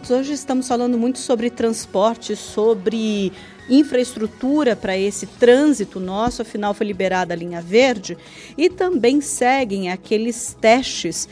hoje estamos falando muito sobre transporte, sobre infraestrutura para esse trânsito nosso, afinal foi liberada a linha verde, e também seguem aqueles testes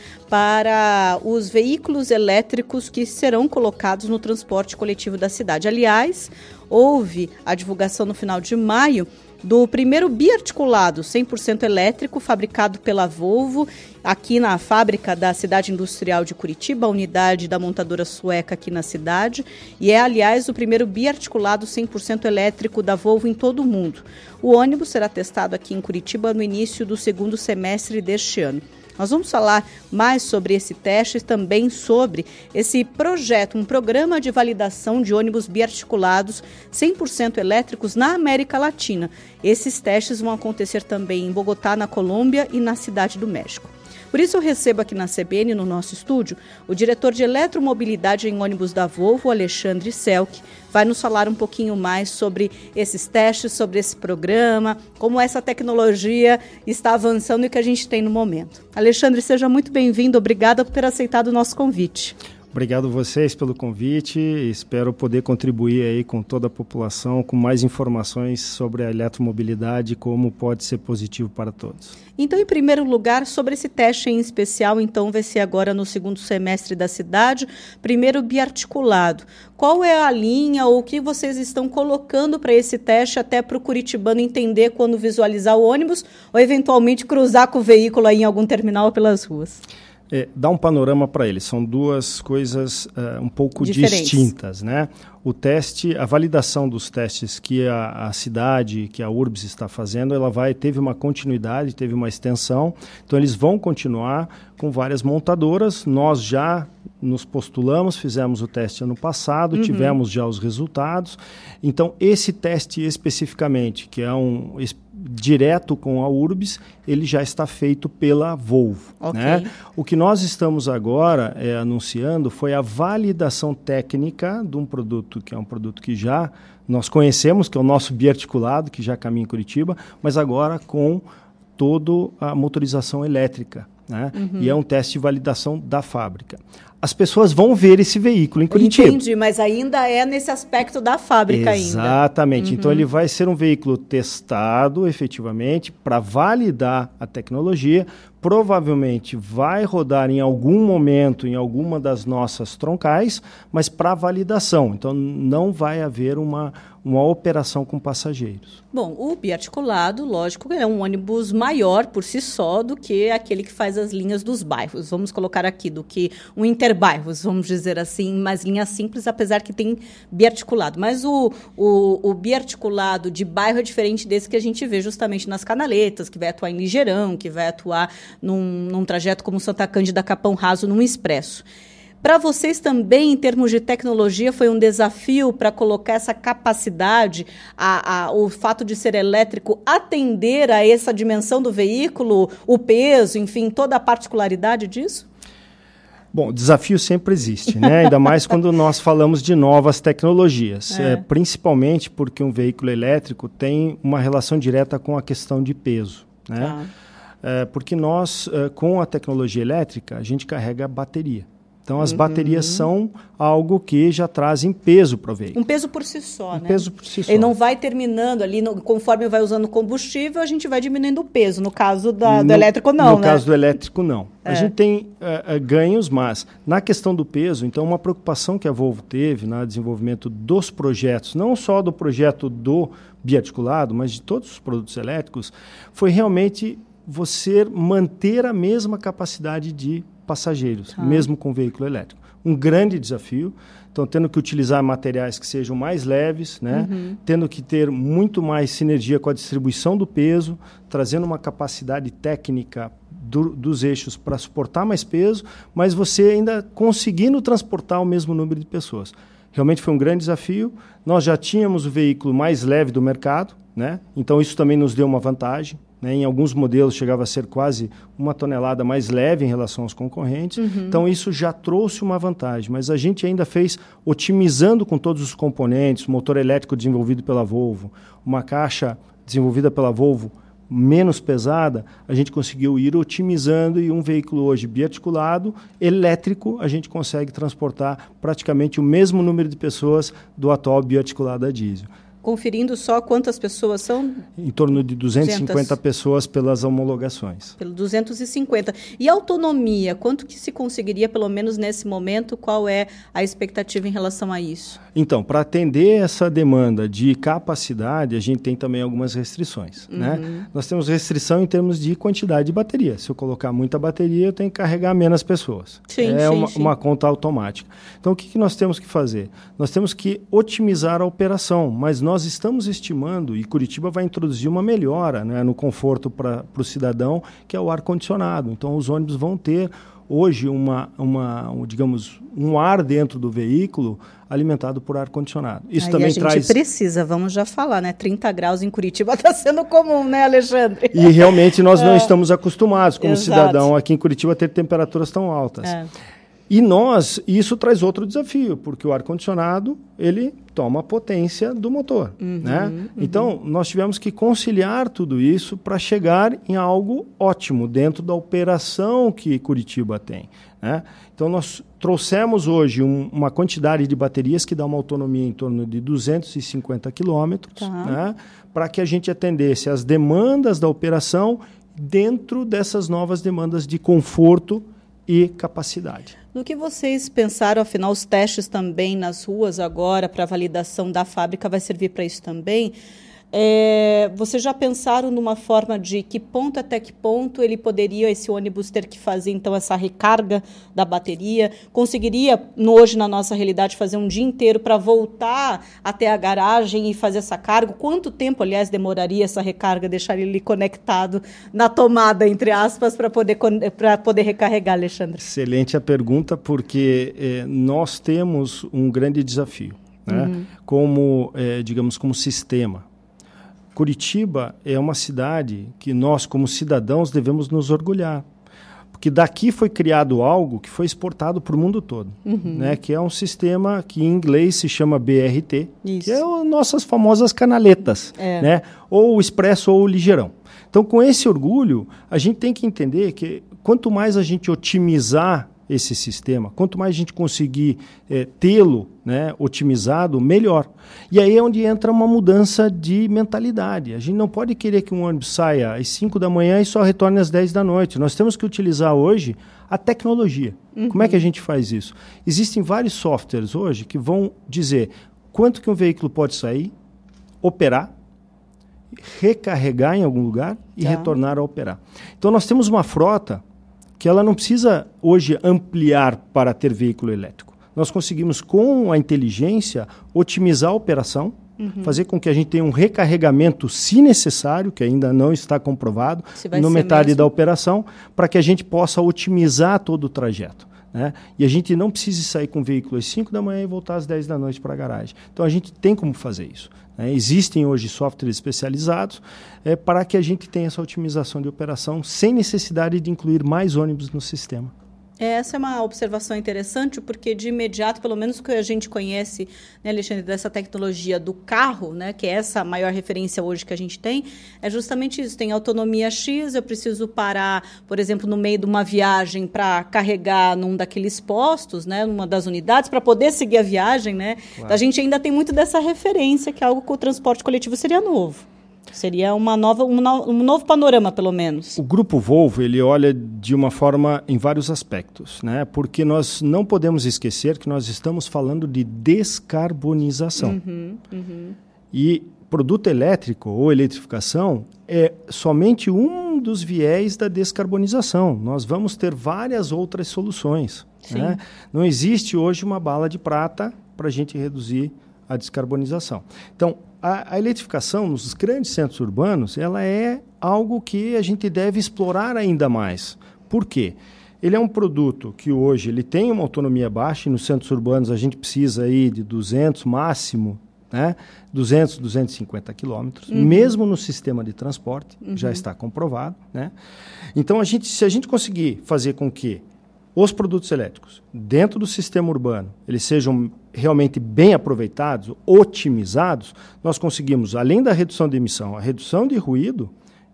para os veículos elétricos que serão colocados no transporte coletivo da cidade. Aliás, houve a divulgação no final de maio do primeiro biarticulado 100% elétrico fabricado pela Volvo aqui na fábrica da Cidade Industrial de Curitiba, a unidade da montadora sueca aqui na cidade, e é, aliás, o primeiro biarticulado 100% elétrico da Volvo em todo o mundo. O ônibus será testado aqui em Curitiba no início do segundo semestre deste ano. Nós vamos falar mais sobre esse teste e também sobre esse projeto, um programa de validação de ônibus biarticulados 100% elétricos na América Latina. Esses testes vão acontecer também em Bogotá, na Colômbia, e na Cidade do México. Por isso eu recebo aqui na CBN, no nosso estúdio, o diretor de eletromobilidade em ônibus da Volvo, Alexandre Selk, vai nos falar um pouquinho mais sobre esses testes, sobre esse programa, como essa tecnologia está avançando e o que a gente tem no momento. Alexandre, seja muito bem-vindo, obrigada por ter aceitado o nosso convite. Obrigado a vocês pelo convite, espero poder contribuir aí com toda a população, com mais informações sobre a eletromobilidade e como pode ser positivo para todos. Então, em primeiro lugar, sobre esse teste em especial, então vai ser agora no segundo semestre da cidade, primeiro biarticulado. Qual é a linha ou o que vocês estão colocando para esse teste, até para o curitibano entender quando visualizar o ônibus ou eventualmente cruzar com o veículo aí em algum terminal pelas ruas? Dá um panorama para eles. São duas coisas um pouco distintas, né? O teste, a validação dos testes que a cidade, que a URBS está fazendo, teve uma continuidade, teve uma extensão. Então, eles vão continuar com várias montadoras. Nós já nos postulamos, fizemos o teste ano passado, tivemos já os resultados. Então, esse teste especificamente, que é direto com a URBS, ele já está feito pela Volvo. Okay. Né? O que nós estamos agora anunciando foi a validação técnica de um produto, que é um produto que já nós conhecemos, que é o nosso biarticulado, que já caminha em Curitiba, mas agora com toda a motorização elétrica. Né? E é um teste de validação da fábrica. As pessoas vão ver esse veículo em Curitiba. Entendi, mas ainda é nesse aspecto da fábrica. Exatamente. Então, ele vai ser um veículo testado, efetivamente, para validar a tecnologia. Provavelmente vai rodar em algum momento em alguma das nossas troncais, mas para validação. Então, não vai haver uma operação com passageiros. Bom, o biarticulado, lógico, é um ônibus maior por si só do que aquele que faz as linhas dos bairros. Vamos colocar aqui, do que um interbairros, vamos dizer assim, mais linha simples, apesar que tem biarticulado. Mas o biarticulado de bairro é diferente desse que a gente vê justamente nas canaletas, que vai atuar em Ligeirão, que vai atuar num trajeto como Santa Cândida, Capão Raso, num expresso. Para vocês também, em termos de tecnologia, foi um desafio para colocar essa capacidade, o fato de ser elétrico, atender a essa dimensão do veículo, o peso, enfim, toda a particularidade disso? Bom, desafio sempre existe, né? Ainda mais quando nós falamos de novas tecnologias, principalmente porque um veículo elétrico tem uma relação direta com a questão de peso, né? Porque nós, com a tecnologia elétrica, a gente carrega a bateria. Então, as baterias são algo que já trazem peso para o veículo. Um peso por si só, né? Peso por si só. Ele não vai terminando ali, conforme vai usando combustível, a gente vai diminuindo o peso. No caso do elétrico, não, né? No caso do elétrico, não. A gente tem ganhos, mas na questão do peso, então, uma preocupação que a Volvo teve no desenvolvimento dos projetos, não só do projeto do biarticulado, mas de todos os produtos elétricos, foi realmente você manter a mesma capacidade de passageiros, mesmo com veículo elétrico. Um grande desafio. Então, tendo que utilizar materiais que sejam mais leves, né? Tendo que ter muito mais sinergia com a distribuição do peso, trazendo uma capacidade técnica dos eixos para suportar mais peso, mas você ainda conseguindo transportar o mesmo número de pessoas. Realmente foi um grande desafio. Nós já tínhamos o veículo mais leve do mercado, né? Então, isso também nos deu uma vantagem. Né? Em alguns modelos chegava a ser quase 1 tonelada mais leve em relação aos concorrentes. Então, isso já trouxe uma vantagem. Mas a gente ainda fez, otimizando com todos os componentes, motor elétrico desenvolvido pela Volvo, uma caixa desenvolvida pela Volvo menos pesada, a gente conseguiu ir otimizando e um veículo hoje biarticulado, elétrico, a gente consegue transportar praticamente o mesmo número de pessoas do atual biarticulado a diesel. Conferindo só quantas pessoas são? Em torno de 250 pessoas pelas homologações. Pelo 250. E a autonomia, quanto que se conseguiria, pelo menos nesse momento, qual é a expectativa em relação a isso? Então, para atender essa demanda de capacidade, a gente tem também algumas restrições. Né? Nós temos restrição em termos de quantidade de bateria. Se eu colocar muita bateria, eu tenho que carregar menos pessoas. Uma conta automática. Então, o que nós temos que fazer? Nós temos que otimizar a operação, mas nós estamos estimando, e Curitiba vai introduzir uma melhora, né, no conforto para o cidadão, que é o ar-condicionado. Então, os ônibus vão ter hoje digamos, um ar dentro do veículo alimentado por ar-condicionado. Isso aí também a gente precisa, vamos já falar, né? 30 graus em Curitiba está sendo comum, né, Alexandre? E realmente nós não estamos acostumados, como cidadão aqui em Curitiba, a ter temperaturas tão altas. E isso traz outro desafio, porque o ar-condicionado, ele toma a potência do motor. Né? Então, nós tivemos que conciliar tudo isso para chegar em algo ótimo dentro da operação que Curitiba tem. Né? Então, nós trouxemos hoje uma quantidade de baterias que dá uma autonomia em torno de 250 quilômetros, né? Para que a gente atendesse as demandas da operação dentro dessas novas demandas de conforto e capacidade. No que vocês pensaram, afinal, os testes também nas ruas agora, para validação da fábrica, vai servir para isso também? Vocês já pensaram numa forma de que ponto até que ponto ele poderia, esse ônibus, ter que fazer, então, essa recarga da bateria? Conseguiria, hoje, na nossa realidade, fazer um dia inteiro para voltar até a garagem e fazer essa carga? Quanto tempo, aliás, demoraria essa recarga, deixar ele conectado na tomada, entre aspas, para poder recarregar, Alexandre? Excelente a pergunta, porque nós temos um grande desafio, né? Digamos, como sistema. Curitiba é uma cidade que nós, como cidadãos, devemos nos orgulhar. Porque daqui foi criado algo que foi exportado para o mundo todo, né? Que é um sistema que em inglês se chama BRT, que é nossas famosas canaletas, né? Ou o expresso ou o ligeirão. Então, com esse orgulho, a gente tem que entender que quanto mais a gente otimizar esse sistema, quanto mais a gente conseguir tê-lo, né, otimizado, melhor. E aí é onde entra uma mudança de mentalidade. A gente não pode querer que um ônibus saia às 5 da manhã e só retorne às 10 da noite. Nós temos que utilizar hoje a tecnologia. Como é que a gente faz isso? Existem vários softwares hoje que vão dizer quanto que um veículo pode sair, operar, recarregar em algum lugar e retornar a operar. Então nós temos uma frota que ela não precisa hoje ampliar para ter veículo elétrico. Nós conseguimos, com a inteligência, otimizar a operação, fazer com que a gente tenha um recarregamento, se necessário, que ainda não está comprovado, no metade da operação, para que a gente possa otimizar todo o trajeto. Né? E a gente não precisa sair com o veículo às 5 da manhã e voltar às 10 da noite para a garagem. Então a gente tem como fazer isso. Né? Existem hoje softwares especializados para que a gente tenha essa otimização de operação sem necessidade de incluir mais ônibus no sistema. Essa é uma observação interessante, porque de imediato, pelo menos o que a gente conhece, né, Alexandre, dessa tecnologia do carro, né, que é essa maior referência hoje que a gente tem, é justamente isso. Tem autonomia X, eu preciso parar, por exemplo, no meio de uma viagem para carregar num daqueles postos, né, numa das unidades, para poder seguir a viagem. Né? Claro. A gente ainda tem muito dessa referência, que é algo que o transporte coletivo seria novo. Seria um novo panorama, pelo menos. O Grupo Volvo, ele olha de uma forma em vários aspectos, né? Porque nós não podemos esquecer que nós estamos falando de descarbonização. E produto elétrico ou eletrificação é somente um dos viés da descarbonização. Nós vamos ter várias outras soluções. Né? Não existe hoje uma bala de prata para a gente reduzir a descarbonização. Então, a eletrificação nos grandes centros urbanos, ela é algo que a gente deve explorar ainda mais. Por quê? Ele é um produto que hoje ele tem uma autonomia baixa, e nos centros urbanos a gente precisa aí de 200 máximo, né? 200, 250 quilômetros, mesmo no sistema de transporte, já está comprovado. Né? Então, se a gente conseguir fazer com que os produtos elétricos, dentro do sistema urbano, eles sejam realmente bem aproveitados, otimizados, nós conseguimos, além da redução de emissão, a redução de ruído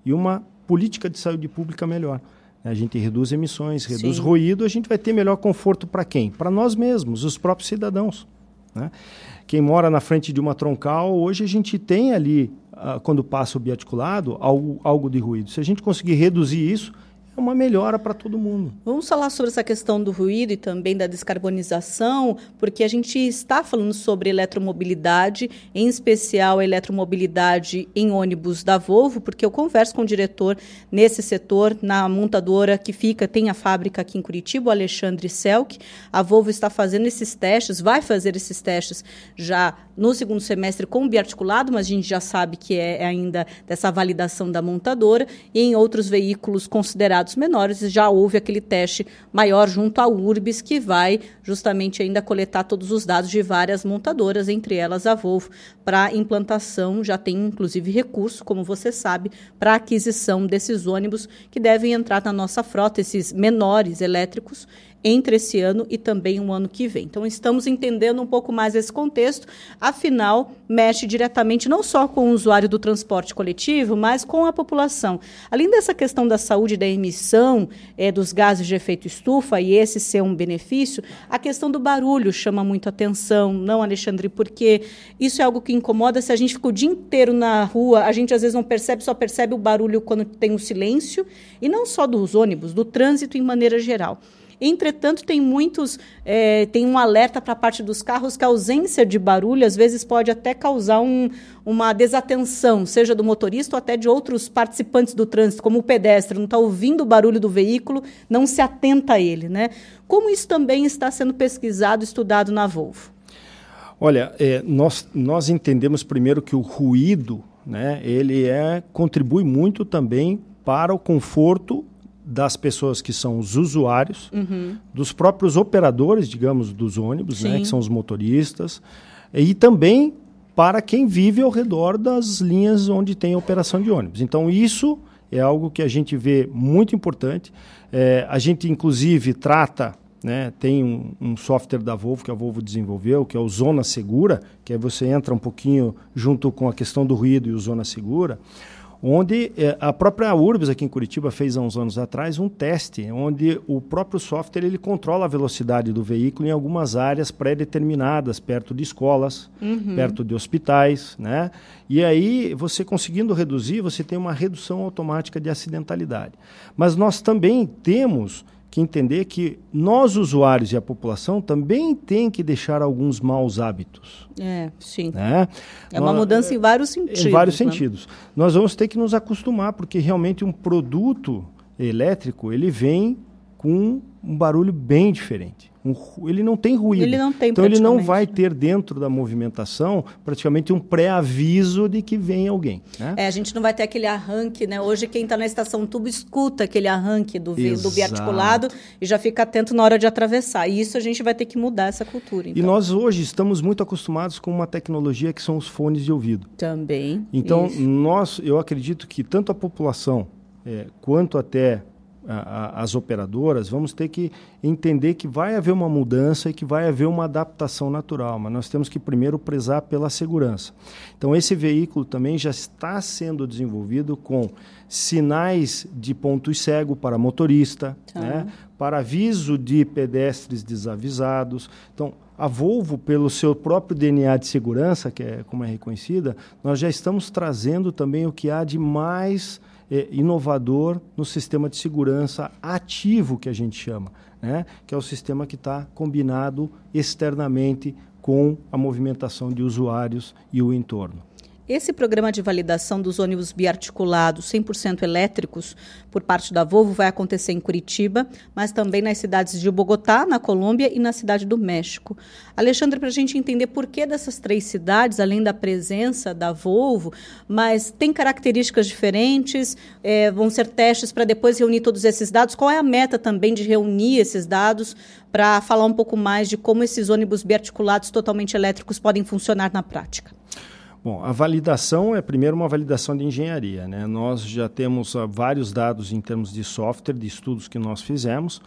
e uma política de saúde pública melhor. A gente reduz emissões, reduz ruído, a gente vai ter melhor conforto para quem? Para nós mesmos, os próprios cidadãos, né? Quem mora na frente de uma troncal, hoje a gente tem ali, quando passa o biarticulado, algo de ruído. Se a gente conseguir reduzir isso, é uma melhora para todo mundo. Vamos falar sobre essa questão do ruído e também da descarbonização, porque a gente está falando sobre eletromobilidade, em especial a eletromobilidade em ônibus da Volvo, porque eu converso com o diretor nesse setor, na montadora que tem a fábrica aqui em Curitiba, o Alexandre Selk. A Volvo está fazendo esses testes, vai fazer esses testes já no segundo semestre com o biarticulado, mas a gente já sabe que é ainda dessa validação da montadora, e em outros veículos considerados menores, já houve aquele teste maior junto à Urbis, que vai justamente ainda coletar todos os dados de várias montadoras, entre elas a Volvo, para implantação. Já tem, inclusive, recurso, como você sabe, para aquisição desses ônibus que devem entrar na nossa frota, esses menores elétricos, entre esse ano e também o ano que vem. Então, estamos entendendo um pouco mais esse contexto, afinal, mexe diretamente não só com o usuário do transporte coletivo, mas com a população. Além dessa questão da saúde e da emissão dos gases de efeito estufa, e esse ser um benefício, a questão do barulho chama muito atenção, não, Alexandre? Porque isso é algo que incomoda. Se a gente fica o dia inteiro na rua, a gente às vezes não percebe, só percebe o barulho quando tem o silêncio, e não só dos ônibus, do trânsito em maneira geral. Entretanto, tem um alerta para a parte dos carros que a ausência de barulho, às vezes, pode até causar uma desatenção, seja do motorista ou até de outros participantes do trânsito, como o pedestre, não está ouvindo o barulho do veículo, não se atenta a ele, né? Como isso também está sendo pesquisado, estudado na Volvo? Olha, nós entendemos primeiro que o ruído, né, ele contribui muito também para o conforto das pessoas que são os usuários, dos próprios operadores, digamos, dos ônibus, né, que são os motoristas, e também para quem vive ao redor das linhas onde tem a operação de ônibus. Então, isso é algo que a gente vê muito importante. A gente, inclusive, trata, né, tem um software da Volvo, que a Volvo desenvolveu, que é o Zona Segura, que aí você entra um pouquinho junto com a questão do ruído e o Zona Segura, onde a própria Urbis aqui em Curitiba fez há uns anos atrás um teste, onde o próprio software ele controla a velocidade do veículo em algumas áreas pré-determinadas, perto de escolas, perto de hospitais, né? E aí, você conseguindo reduzir, você tem uma redução automática de acidentalidade. Mas nós também temos que entender que nós, usuários e a população, também tem que deixar alguns maus hábitos. Sim. Né? É uma mudança em vários sentidos. Em vários sentidos. Nós vamos ter que nos acostumar, porque realmente um produto elétrico, ele vem com um barulho bem diferente. Ele não tem ruído. Ele não tem, então ele não vai ter dentro da movimentação praticamente um pré-aviso de que vem alguém. Né? A gente não vai ter aquele arranque, né? Hoje quem está na estação tubo escuta aquele arranque do biarticulado e já fica atento na hora de atravessar. E isso a gente vai ter que mudar essa cultura. Então. E nós hoje estamos muito acostumados com uma tecnologia que são os fones de ouvido. Também. Então eu acredito que tanto a população quanto até as operadoras, vamos ter que entender que vai haver uma mudança e que vai haver uma adaptação natural, mas nós temos que primeiro prezar pela segurança. Então, esse veículo também já está sendo desenvolvido com sinais de ponto cego para motorista, né, para aviso de pedestres desavisados. Então, a Volvo, pelo seu próprio DNA de segurança, que é como é reconhecida, nós já estamos trazendo também o que há de mais inovador no sistema de segurança ativo, que a gente chama, né? Que é o sistema que está combinado externamente com a movimentação de usuários e o entorno. Esse programa de validação dos ônibus biarticulados 100% elétricos por parte da Volvo vai acontecer em Curitiba, mas também nas cidades de Bogotá, na Colômbia, e na cidade do México. Alexandre, para a gente entender por que dessas 3 cidades, além da presença da Volvo, mas tem características diferentes, vão ser testes para depois reunir todos esses dados. Qual é a meta também de reunir esses dados para falar um pouco mais de como esses ônibus biarticulados totalmente elétricos podem funcionar na prática? Bom, a validação é primeiro uma validação de engenharia, né? Nós já temos vários dados em termos de software, de estudos que nós fizemos,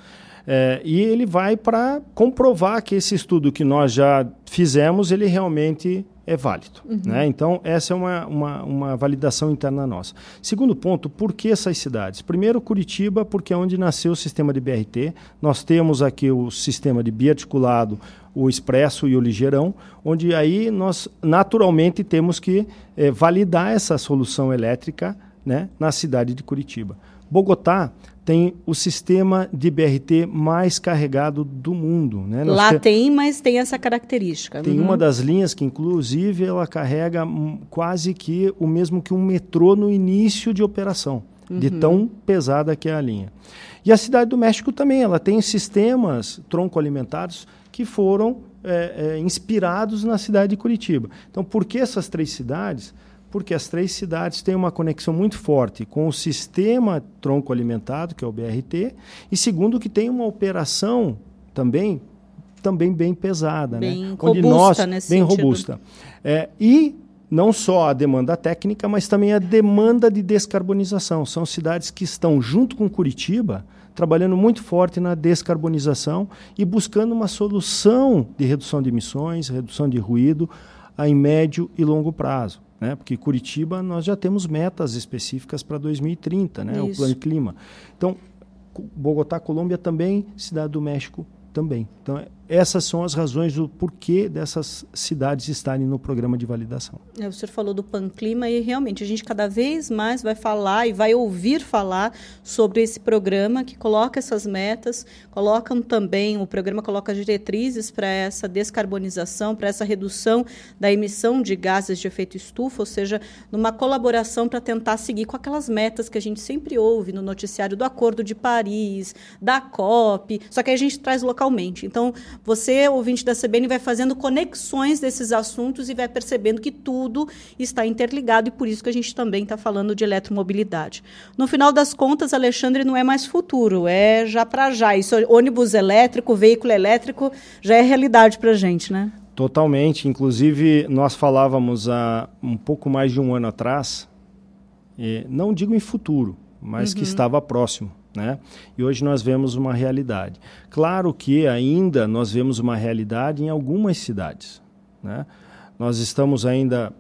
e ele vai para comprovar que esse estudo que nós já fizemos, ele realmente é válido. Né? Então, essa é uma validação interna nossa. Segundo ponto, por que essas cidades? Primeiro, Curitiba, porque é onde nasceu o sistema de BRT. Nós temos aqui o sistema de biarticulado, o expresso e o ligeirão, onde aí nós naturalmente temos que validar essa solução elétrica, né, na cidade de Curitiba. Bogotá tem o sistema de BRT mais carregado do mundo. Né? Lá tem, mas tem essa característica. Tem uma das linhas que, inclusive, ela carrega quase que o mesmo que um metrô no início de operação, de tão pesada que é a linha. E a Cidade do México também, ela tem sistemas tronco-alimentados que foram inspirados na cidade de Curitiba. Então, por que essas 3 cidades? Porque as 3 cidades têm uma conexão muito forte com o sistema tronco-alimentado, que é o BRT, e segundo, que tem uma operação também bem pesada. Bem né? robusta nesse bem sentido. robusta. E não só a demanda técnica, mas também a demanda de descarbonização. São cidades que estão, junto com Curitiba, trabalhando muito forte na descarbonização e buscando uma solução de redução de emissões, redução de ruído, em médio e longo prazo. Né? Porque Curitiba nós já temos metas específicas para 2030, né? O Plano Clima. Então, Bogotá, Colômbia também, Cidade do México também. Então, essas são as razões do porquê dessas cidades estarem no programa de validação. O senhor falou do Panclima e realmente a gente cada vez mais vai falar e vai ouvir falar sobre esse programa que coloca essas metas, o programa coloca diretrizes para essa descarbonização, para essa redução da emissão de gases de efeito estufa, ou seja, numa colaboração para tentar seguir com aquelas metas que a gente sempre ouve no noticiário do Acordo de Paris, da COP, só que aí a gente traz localmente. Então, você, ouvinte da CBN, vai fazendo conexões desses assuntos e vai percebendo que tudo está interligado e por isso que a gente também está falando de eletromobilidade. No final das contas, Alexandre, não é mais futuro, é já para já. Isso, ônibus elétrico, veículo elétrico, já é realidade para a gente, né? Totalmente. Inclusive, nós falávamos há um pouco mais de um ano atrás, não digo em futuro, mas que estava próximo. Né? E hoje nós vemos uma realidade. Claro que ainda nós vemos uma realidade em algumas cidades. Né? Nós estamos ainda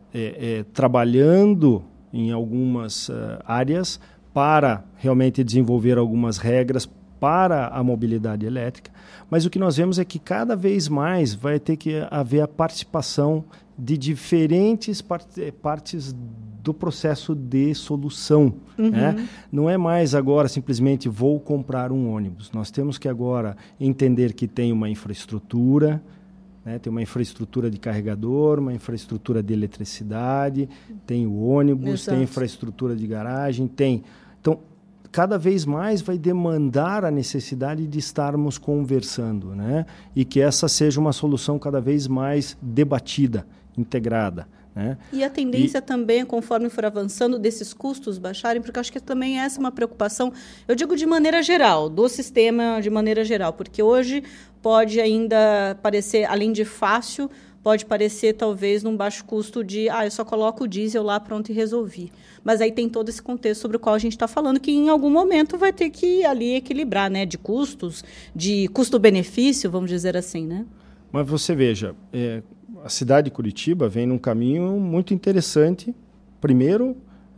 trabalhando em algumas áreas para realmente desenvolver algumas regras para a mobilidade elétrica, mas o que nós vemos é que cada vez mais vai ter que haver a participação de diferentes partes do processo de solução. Né? Não é mais agora simplesmente vou comprar um ônibus. Nós temos que agora entender que tem uma infraestrutura, né? Tem uma infraestrutura de carregador, uma infraestrutura de eletricidade, tem o ônibus, tem infraestrutura de garagem, tem... Então, cada vez mais vai demandar a necessidade de estarmos conversando, né? E que essa seja uma solução cada vez mais debatida, integrada. Né? E a tendência também, conforme for avançando, desses custos baixarem, porque eu acho que também essa é uma preocupação, eu digo de maneira geral, do sistema de maneira geral, porque hoje pode ainda parecer, além de fácil, pode parecer talvez num baixo custo de, eu só coloco o diesel lá, pronto, e resolvi. Mas aí tem todo esse contexto sobre o qual a gente está falando, que em algum momento vai ter que ali equilibrar, né? De custos, de custo-benefício, vamos dizer assim, né? Mas você veja, a cidade de Curitiba vem num caminho muito interessante. Primeiro,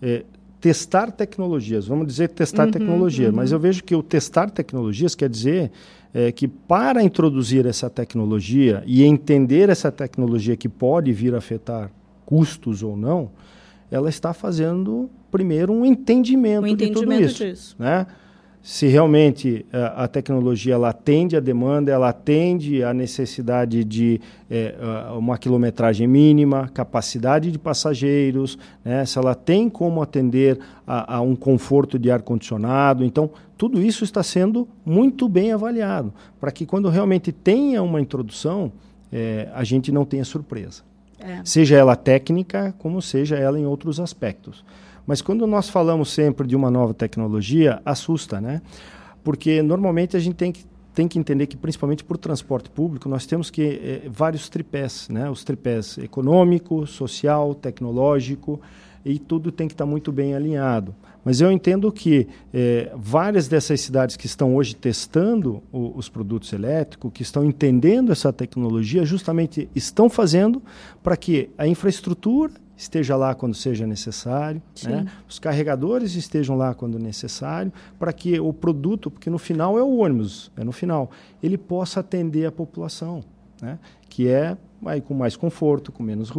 testar tecnologias. Vamos dizer testar tecnologia, mas eu vejo que o testar tecnologias quer dizer que para introduzir essa tecnologia e entender essa tecnologia que pode vir a afetar custos ou não, ela está fazendo primeiro um entendimento de tudo isso. Disso. Né? Se realmente a tecnologia ela atende a demanda, ela atende a necessidade de uma quilometragem mínima, capacidade de passageiros, né? Se ela tem como atender a um conforto de ar-condicionado. Então, tudo isso está sendo muito bem avaliado, para que quando realmente tenha uma introdução, a gente não tenha surpresa. Seja ela técnica, como seja ela em outros aspectos. Mas quando nós falamos sempre de uma nova tecnologia, assusta, né? Porque normalmente a gente tem que entender que, principalmente por transporte público, nós temos que vários tripés, né? Os tripés econômico, social, tecnológico, e tudo tem que estar muito bem alinhado. Mas eu entendo que várias dessas cidades que estão hoje testando os produtos elétricos, que estão entendendo essa tecnologia, justamente estão fazendo para que a infraestrutura esteja lá quando seja necessário, né? Os carregadores estejam lá quando necessário, para que o produto, porque no final é o ônibus, ele possa atender a população, né? Que é com mais conforto, com menos ruído.